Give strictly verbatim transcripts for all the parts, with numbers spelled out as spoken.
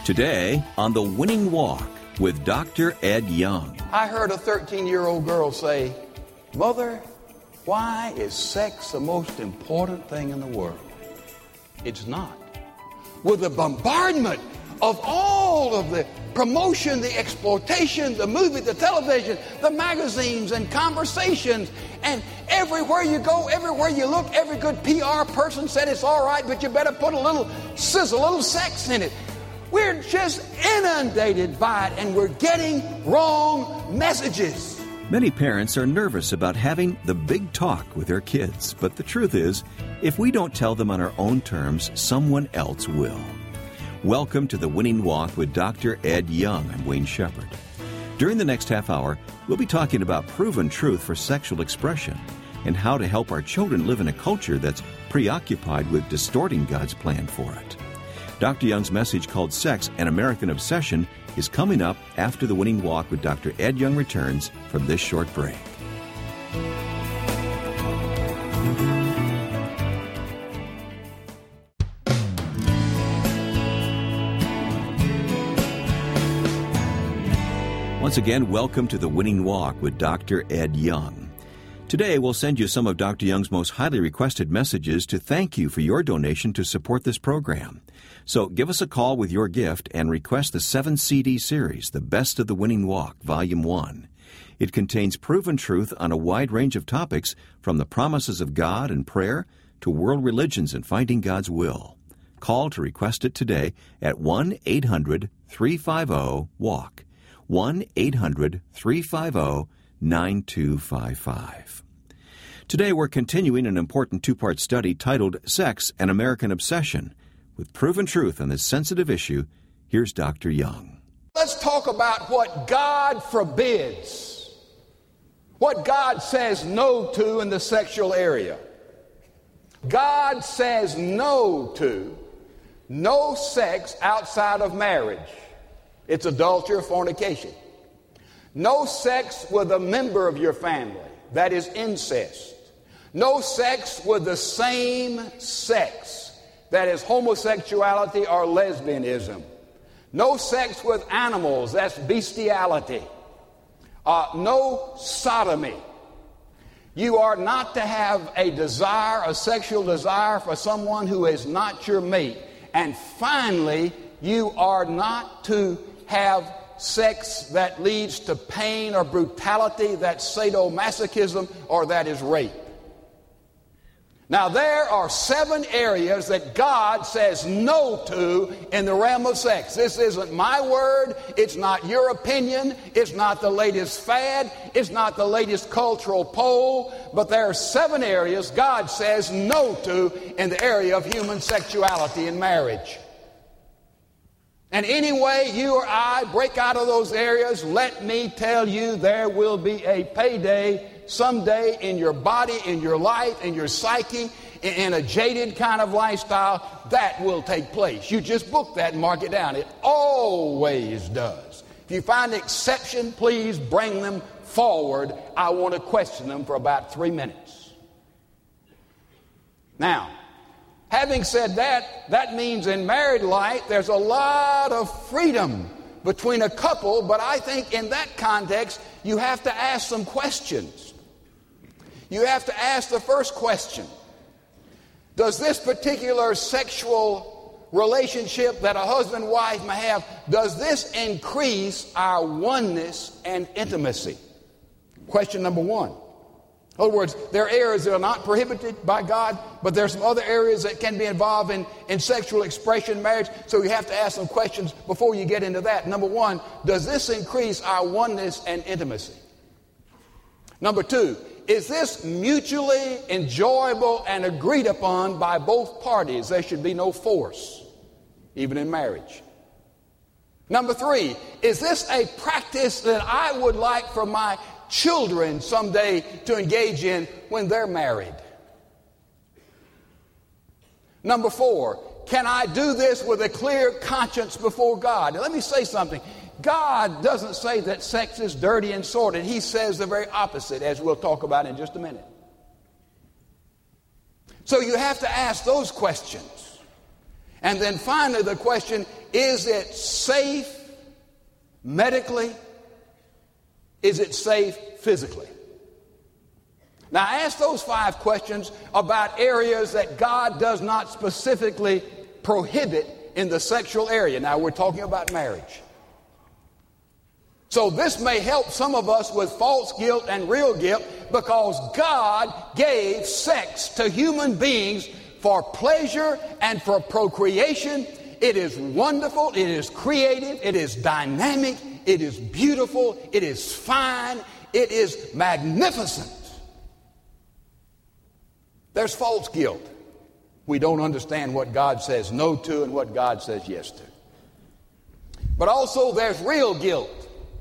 Today on The Winning Walk with Doctor Ed Young. I heard a thirteen-year-old girl say, "Mother, why is sex the most important thing in the world?" It's not. With the bombardment of all of the promotion, the exploitation, the movie, the television, the magazines and conversations, and everywhere you go, everywhere you look, every good P R person said it's all right, but you better put a little sizzle, a little sex in it. We're just inundated by it, and we're getting wrong messages. Many parents are nervous about having the big talk with their kids, but the truth is, if we don't tell them on our own terms, someone else will. Welcome to The Winning Walk with Doctor Ed Young. I'm Wayne Shepherd. During the next half hour, we'll be talking about proven truth for sexual expression and how to help our children live in a culture that's preoccupied with distorting God's plan for it. Doctor Young's message called Sex, an American Obsession is coming up after The Winning Walk with Doctor Ed Young returns from this short break. Once again, welcome to The Winning Walk with Doctor Ed Young. Today, we'll send you some of Doctor Young's most highly requested messages to thank you for your donation to support this program. So give us a call with your gift and request the seven C D series, The Best of the Winning Walk, Volume one. It contains proven truth on a wide range of topics, from the promises of God and prayer to world religions and finding God's will. Call to request it today at one eight hundred three five zero walk, one eight hundred three five zero nine two five five. Today we're continuing an important two-part study titled Sex, an American Obsession. With proven truth on this sensitive issue, here's Doctor Young. Let's talk about what God forbids, what God says no to in the sexual area. God says no to no sex outside of marriage. It's adultery or fornication. No sex with a member of your family. That is incest. No sex with the same sex. That is homosexuality or lesbianism. No sex with animals. That's bestiality. Uh, no sodomy. You are not to have a desire, a sexual desire for someone who is not your mate. And finally, you are not to have sex that leads to pain or brutality. That's sadomasochism, or that is rape. Now, there are seven areas that God says no to in the realm of sex. This isn't my word. It's not your opinion. It's not the latest fad. It's not the latest cultural poll. But there are seven areas God says no to in the area of human sexuality in marriage. And anyway you or I break out of those areas, let me tell you, there will be a payday someday in your body, in your life, in your psyche, in a jaded kind of lifestyle. That will take place. You just book that and mark it down. It always does. If you find an exception, please bring them forward. I want to question them for about three minutes. Now, having said that, that means in married life there's a lot of freedom between a couple, but I think in that context you have to ask some questions. You have to ask the first question: does this particular sexual relationship that a husband and wife may have, does this increase our oneness and intimacy? Question number one. In other words, there are areas that are not prohibited by God, but there are some other areas that can be involved in, in sexual expression in marriage, so you have to ask some questions before you get into that. Number one, does this increase our oneness and intimacy? Number two, is this mutually enjoyable and agreed upon by both parties? There should be no force, even in marriage. Number three, is this a practice that I would like for my children someday to engage in when they're married? Number four, can I do this with a clear conscience before God? Now, let me say something. God doesn't say that sex is dirty and sordid. He says the very opposite, as we'll talk about in just a minute. So you have to ask those questions. And then finally the question, is it safe medically? Is it safe physically? Now, I asked those five questions about areas that God does not specifically prohibit in the sexual area. Now, we're talking about marriage. So this may help some of us with false guilt and real guilt, because God gave sex to human beings for pleasure and for procreation. It is wonderful, it is creative, it is dynamic, it is beautiful, it is fine, it is magnificent. There's false guilt. We don't understand what God says no to and what God says yes to. But also there's real guilt.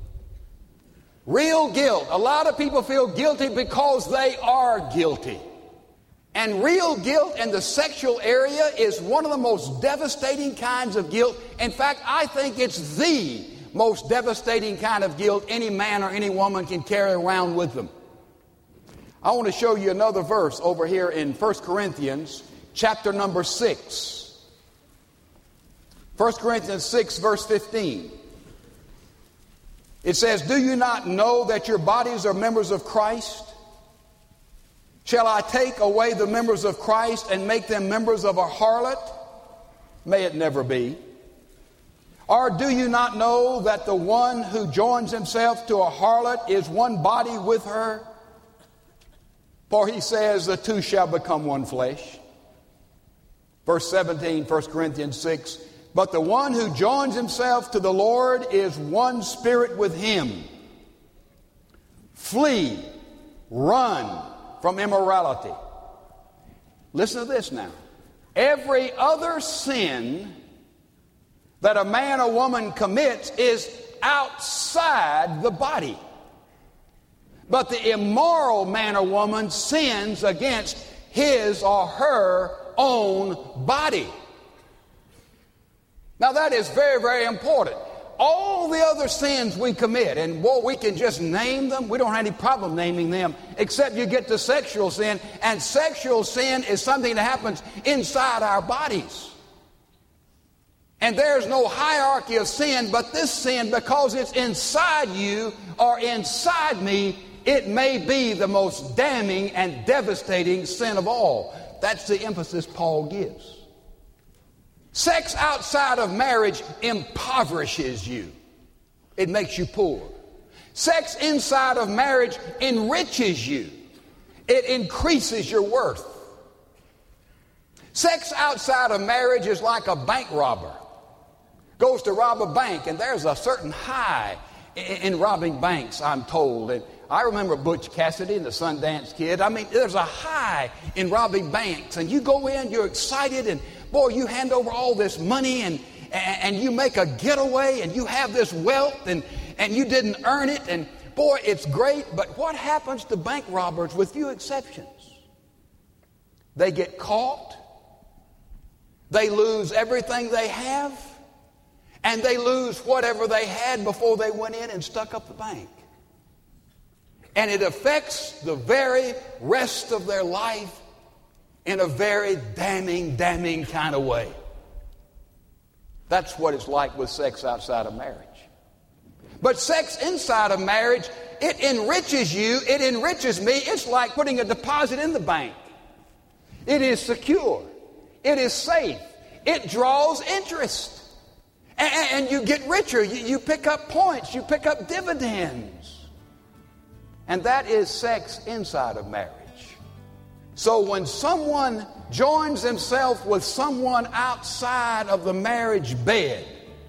Real guilt. A lot of people feel guilty because they are guilty. And real guilt in the sexual area is one of the most devastating kinds of guilt. In fact, I think it's the most devastating kind of guilt any man or any woman can carry around with them. I want to show you another verse over here in First Corinthians chapter number six. First Corinthians six verse fifteen. It says, "Do you not know that your bodies are members of Christ? Shall I take away the members of Christ and make them members of a harlot? May it never be. Or do you not know that the one who joins himself to a harlot is one body with her? For he says, the two shall become one flesh." Verse seventeen, First Corinthians six, "But the one who joins himself to the Lord is one spirit with him. Flee, run from immorality." Listen to this now. Every other sin that a man or woman commits is outside the body. But the immoral man or woman sins against his or her own body. Now that is very, very important. All the other sins we commit, and boy, we can just name them. We don't have any problem naming them, except you get to sexual sin. And sexual sin is something that happens inside our bodies. And there's no hierarchy of sin, but this sin, because it's inside you or inside me, it may be the most damning and devastating sin of all. That's the emphasis Paul gives. Sex outside of marriage impoverishes you. It makes you poor. Sex inside of marriage enriches you. It increases your worth. Sex outside of marriage is like a bank robber. Goes to rob a bank, and there's a certain high in, in robbing banks, I'm told. And I remember Butch Cassidy and the Sundance Kid. I mean, there's a high in robbing banks. And you go in, you're excited, and boy, you hand over all this money, and, and you make a getaway, and you have this wealth, and, and you didn't earn it. And boy, it's great. But what happens to bank robbers, with few exceptions? They get caught. They lose everything they have. And they lose whatever they had before they went in and stuck up the bank. And it affects the very rest of their life in a very damning, damning kind of way. That's what it's like with sex outside of marriage. But sex inside of marriage, it enriches you, it enriches me. It's like putting a deposit in the bank. It is secure. It is safe. It draws interest. And, and you get richer. You, you pick up points. You pick up dividends. And that is sex inside of marriage. So when someone joins himself with someone outside of the marriage bed,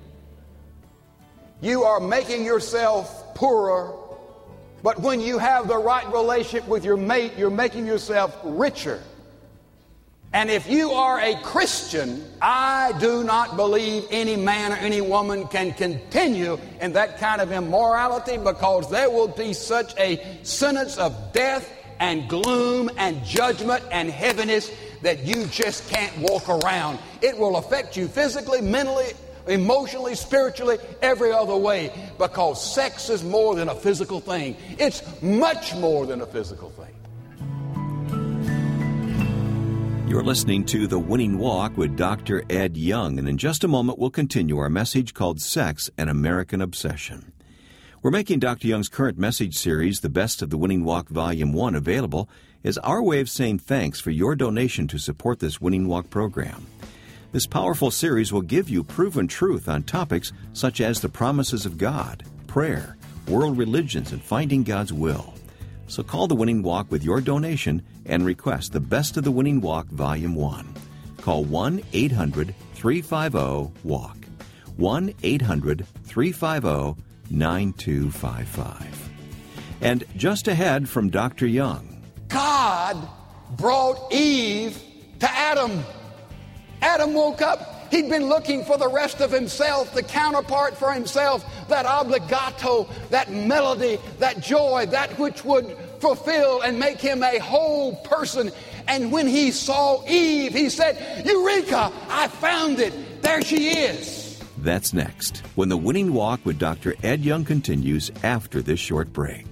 you are making yourself poorer. But when you have the right relationship with your mate, you're making yourself richer. And if you are a Christian, I do not believe any man or any woman can continue in that kind of immorality, because there will be such a sentence of death and gloom and judgment and heaviness that you just can't walk around. It will affect you physically, mentally, emotionally, spiritually, every other way, because sex is more than a physical thing. It's much more than a physical thing. You're listening to The Winning Walk with Doctor Ed Young, and in just a moment we'll continue our message called Sex, an American Obsession. We're making Doctor Young's current message series, The Best of the Winning Walk Volume one, available as our way of saying thanks for your donation to support this Winning Walk program. This powerful series will give you proven truth on topics such as the promises of God, prayer, world religions, and finding God's will. So call the Winning Walk with your donation and request The Best of the Winning Walk Volume one. Call one eight hundred three five zero walk. one eight hundred three five zero nine two five five. And just ahead from Doctor Young. God brought Eve to Adam. Adam woke up. He'd been looking for the rest of himself, the counterpart for himself, that obligato, that melody, that joy, that which would fulfill and make him a whole person. And when he saw Eve, he said, "Eureka, I found it. There she is." That's next, when the Winning Walk with Doctor Ed Young continues after this short break.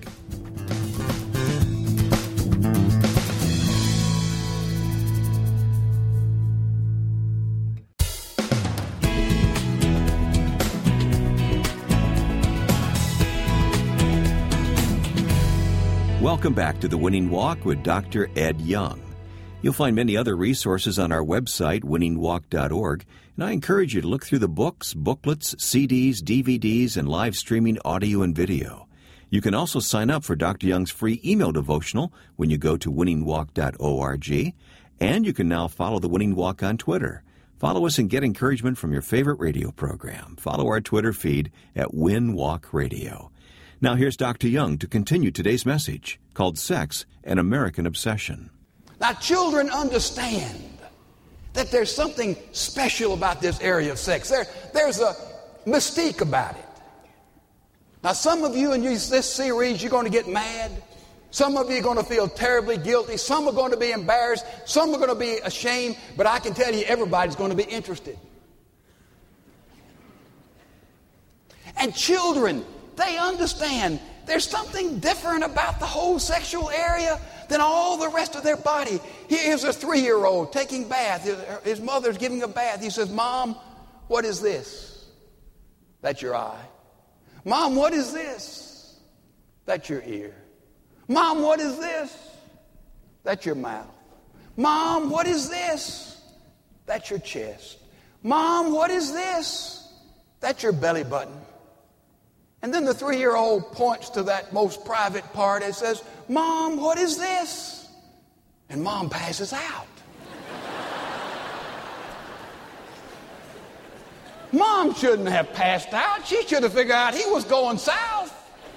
Welcome back to The Winning Walk with Doctor Ed Young. You'll find many other resources on our website, winning walk dot org, and I encourage you to look through the books, booklets, C Ds, D V Ds, and live streaming audio and video. You can also sign up for Doctor Young's free email devotional when you go to winning walk dot org, and you can now follow The Winning Walk on Twitter. Follow us and get encouragement from your favorite radio program. Follow our Twitter feed at Win Walk Radio. Now here's Doctor Young to continue today's message called Sex, an American Obsession. Now, children understand that there's something special about this area of sex. There, there's a mystique about it. Now, some of you in this series, you're going to get mad. Some of you are going to feel terribly guilty. Some are going to be embarrassed. Some are going to be ashamed. But I can tell you, everybody's going to be interested. And children, they understand there's something different about the whole sexual area than all the rest of their body. Here's a three-year-old taking bath. His mother's giving a bath. He says, "Mom, what is this?" That's your eye. "Mom, what is this?" That's your ear. "Mom, what is this?" That's your mouth. "Mom, what is this?" That's your chest. "Mom, what is this?" That's your belly button. And then the three-year-old points to that most private part and says, "Mom, what is this?" And Mom passes out. Mom shouldn't have passed out. She should have figured out he was going south.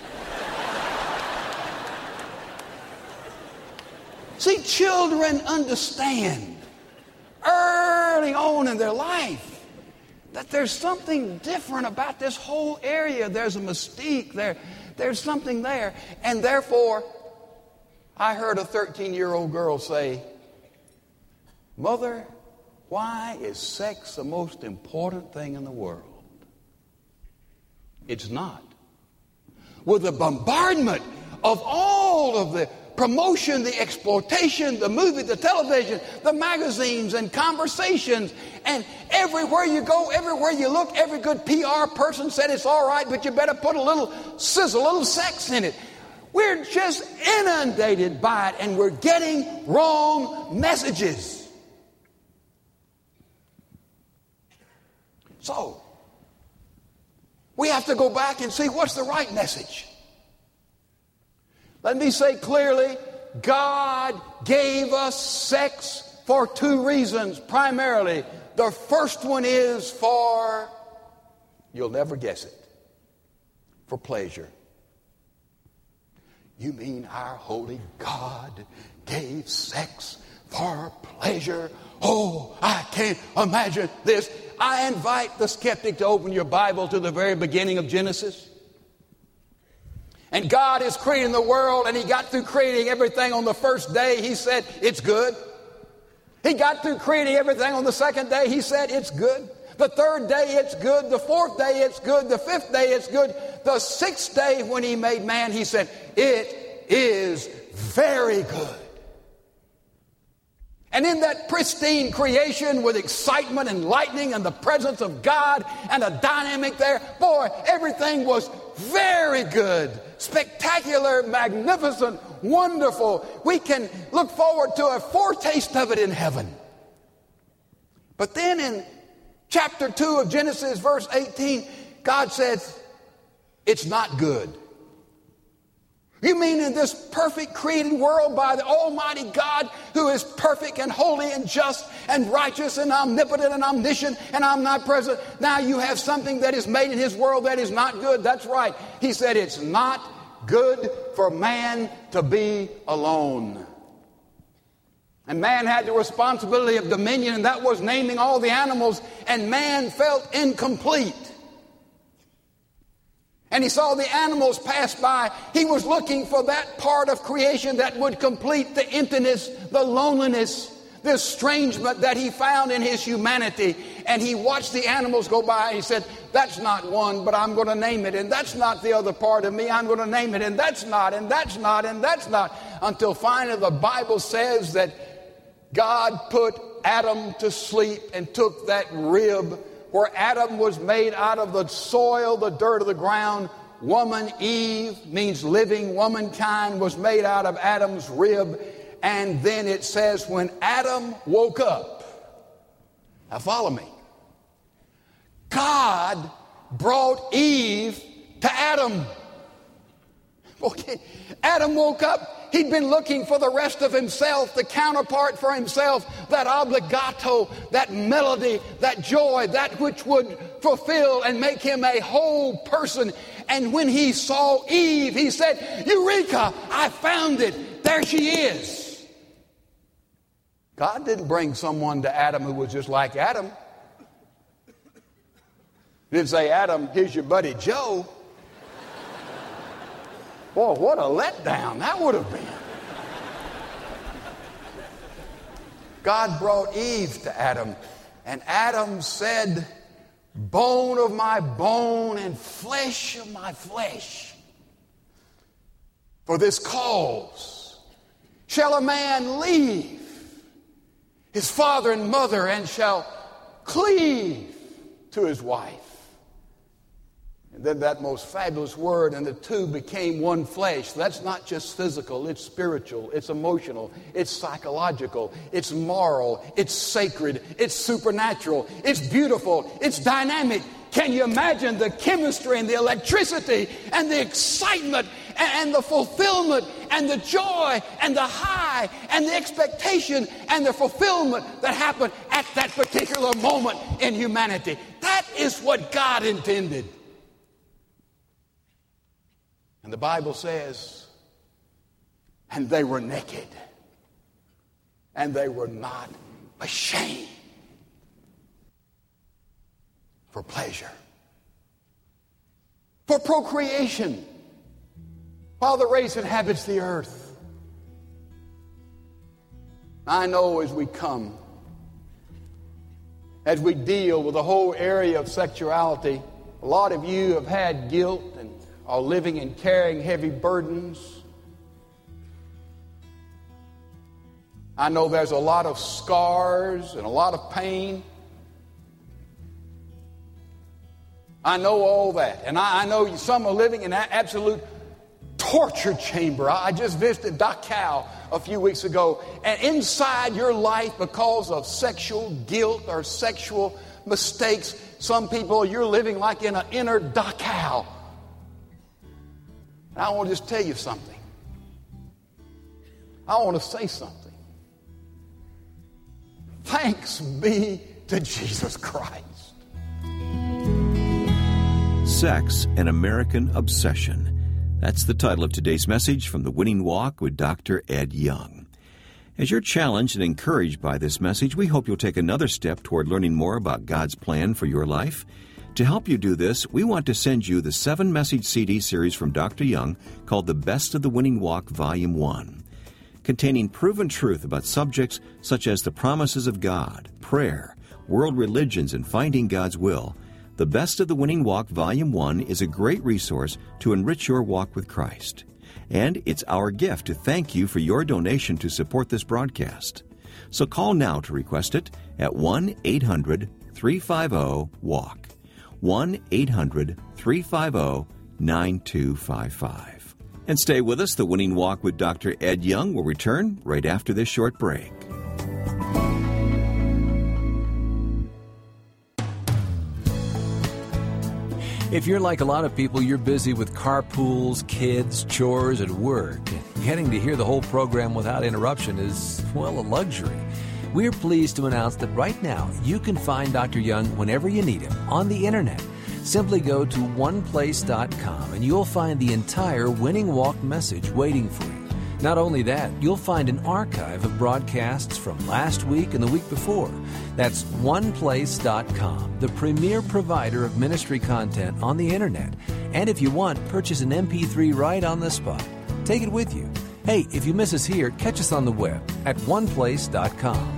See, children understand early on in their life that there's something different about this whole area. There's a mystique there. There's something there. And therefore, I heard a thirteen-year-old girl say, "Mother, why is sex the most important thing in the world?" It's not. With the bombardment of all of the promotion, the exploitation, the movie, the television, the magazines and conversations, and everywhere you go, everywhere you look, every good P R person said it's all right, but you better put a little sizzle, a little sex in it. We're just inundated by it, and we're getting wrong messages. So, we have to go back and see what's the right message. Let me say clearly, God gave us sex for two reasons, primarily. The first one is for, you'll never guess it, for pleasure. You mean our holy God gave sex for pleasure? Oh, I can't imagine this. I invite the skeptic to open your Bible to the very beginning of Genesis. And God is creating the world, and he got through creating everything on the first day. He said, "It's good." He got through creating everything on the second day. He said, "It's good." The third day, it's good. The fourth day, it's good. The fifth day, it's good. The sixth day, when he made man, he said, "It is very good." And in that pristine creation with excitement and lightning and the presence of God and a dynamic there, boy, everything was very good, spectacular, magnificent, wonderful. We can look forward to a foretaste of it in heaven. But then in chapter two of Genesis, verse eighteen, God says, it's not good. You mean in this perfect created world by the Almighty God, who is perfect and holy and just and righteous and omnipotent and omniscient and omnipresent, now you have something that is made in His world that is not good? That's right. He said it's not good for man to be alone. And man had the responsibility of dominion, and that was naming all the animals, and man felt incomplete. And he saw the animals pass by. He was looking for that part of creation that would complete the emptiness, the loneliness, the estrangement that he found in his humanity. And he watched the animals go by and he said, that's not one, but I'm going to name it. And that's not the other part of me. I'm going to name it. And that's not, and that's not, and that's not. Until finally the Bible says that God put Adam to sleep and took that rib where Adam was made out of the soil, the dirt of the ground. Woman, Eve, means living. Womankind was made out of Adam's rib. And then it says when Adam woke up, now follow me, God brought Eve to Adam. Okay. Adam woke up. He'd been looking for the rest of himself, the counterpart for himself, that obligato, that melody, that joy, that which would fulfill and make him a whole person. And when he saw Eve, he said, Eureka, I found it. There she is. God didn't bring someone to Adam who was just like Adam. He didn't say, Adam, here's your buddy Joe. Boy, what a letdown that would have been. God brought Eve to Adam, and Adam said, bone of my bone and flesh of my flesh. For this cause shall a man leave his father and mother and shall cleave to his wife. And then that most fabulous word, and the two became one flesh. That's not just physical, it's spiritual, it's emotional, it's psychological, it's moral, it's sacred, it's supernatural, it's beautiful, it's dynamic. Can you imagine the chemistry and the electricity and the excitement and the fulfillment and the joy and the high and the expectation and the fulfillment that happened at that particular moment in humanity? That is what God intended. And the Bible says, and they were naked, and they were not ashamed. For pleasure, for procreation, while the race inhabits the earth. I know as we come, as we deal with the whole area of sexuality, a lot of you have had guilt and are living and carrying heavy burdens. I know there's a lot of scars and a lot of pain. I know all that. And I, I know some are living in an absolute torture chamber. I, I just visited Dachau a few weeks ago. And inside your life, because of sexual guilt or sexual mistakes, some people, you're living like in an inner Dachau. And I want to just tell you something. I want to say something. Thanks be to Jesus Christ. Sex, an American Obsession. That's the title of today's message from The Winning Walk with Doctor Ed Young. As you're challenged and encouraged by this message, we hope you'll take another step toward learning more about God's plan for your life. To help you do this, we want to send you the seven-message C D series from Doctor Young called The Best of the Winning Walk, Volume one, containing proven truth about subjects such as the promises of God, prayer, world religions, and finding God's will. The Best of the Winning Walk, Volume one is a great resource to enrich your walk with Christ. And it's our gift to thank you for your donation to support this broadcast. So call now to request it at one eight hundred three five zero walk. one eight hundred three five zero nine two five five. And stay with us. The Winning Walk with Doctor Ed Young will return right after this short break. If you're like a lot of people, you're busy with carpools, kids, chores, and work. Getting to hear the whole program without interruption is, well, a luxury. We're pleased to announce that right now you can find Doctor Young whenever you need him on the Internet. Simply go to one place dot com and you'll find the entire Winning Walk message waiting for you. Not only that, you'll find an archive of broadcasts from last week and the week before. That's one place dot com, the premier provider of ministry content on the Internet. And if you want, purchase an M P three right on the spot. Take it with you. Hey, if you miss us here, catch us on the web at one place dot com.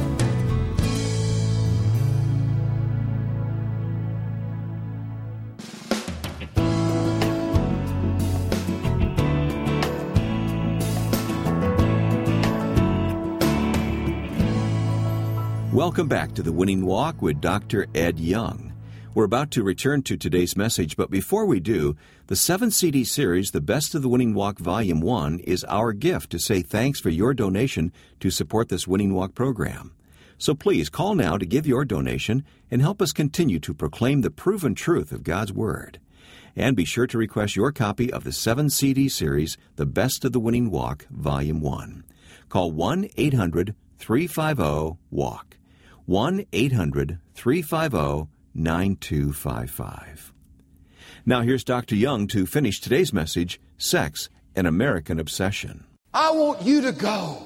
Welcome back to the Winning Walk with Doctor Ed Young. We're about to return to today's message, but before we do, the seven C D series, The Best of the Winning Walk Volume one, is our gift to say thanks for your donation to support this Winning Walk program. So please call now to give your donation and help us continue to proclaim the proven truth of God's Word. And be sure to request your copy of the seven C D series, The Best of the Winning Walk Volume one. Call one eight hundred three five zero walk. one eight hundred three five zero nine two five five. Now here's Doctor Young to finish today's message, Sex, an American Obsession. I want you to go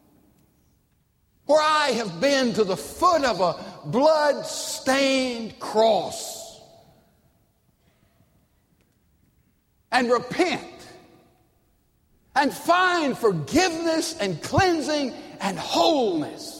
where I have been, to the foot of a blood-stained cross, and repent and find forgiveness and cleansing and wholeness.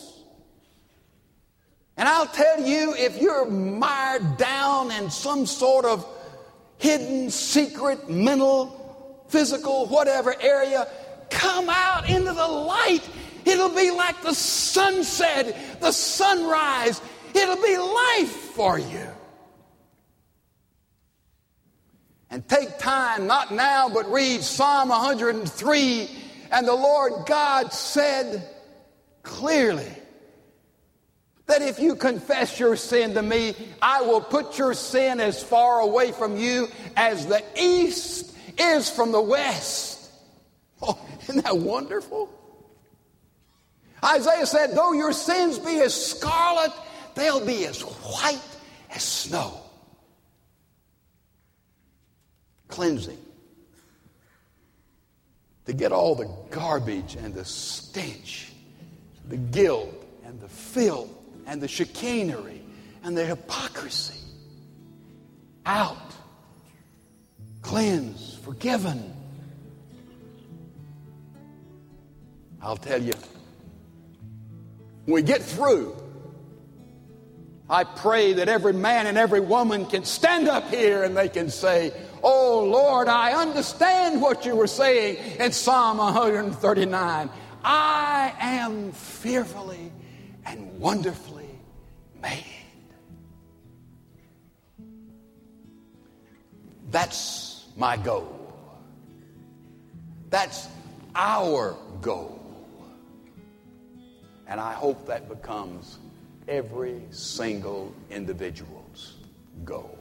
And I'll tell you, if you're mired down in some sort of hidden, secret, mental, physical, whatever area, come out into the light. It'll be like the sunset, the sunrise. It'll be life for you. And take time, not now, but read Psalm one hundred three. And the Lord God said clearly that if you confess your sin to me, I will put your sin as far away from you as the east is from the west. Oh, isn't that wonderful? Isaiah said, though your sins be as scarlet, they'll be as white as snow. Cleansing. To get all the garbage and the stench, the guilt and the filth, and the chicanery and the hypocrisy out, cleansed, forgiven. I'll tell you, when we get through, I pray that every man and every woman can stand up here and they can say, oh Lord, I understand what you were saying in Psalm one thirty-nine. I am fearfully and wonderfully made. That's my goal. That's our goal. And I hope that becomes every single individual's goal.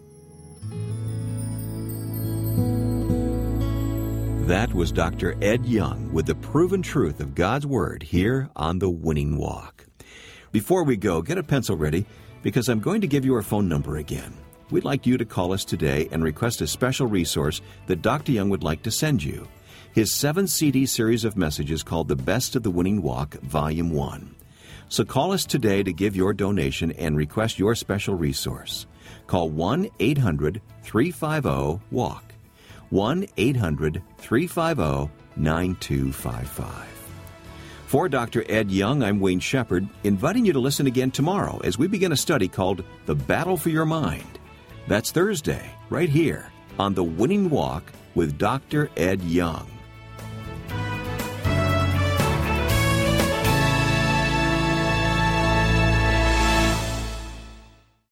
That was Doctor Ed Young with the proven truth of God's Word here on The Winning Walk. Before we go, get a pencil ready because I'm going to give you our phone number again. We'd like you to call us today and request a special resource that Doctor Young would like to send you. His seven C D series of messages called The Best of the Winning Walk, Volume one. So call us today to give your donation and request your special resource. Call one eight hundred three five zero walk. one eight hundred three five zero nine two five five. For Doctor Ed Young, I'm Wayne Shepherd, inviting you to listen again tomorrow as we begin a study called The Battle for Your Mind. That's Thursday, right here on The Winning Walk with Doctor Ed Young.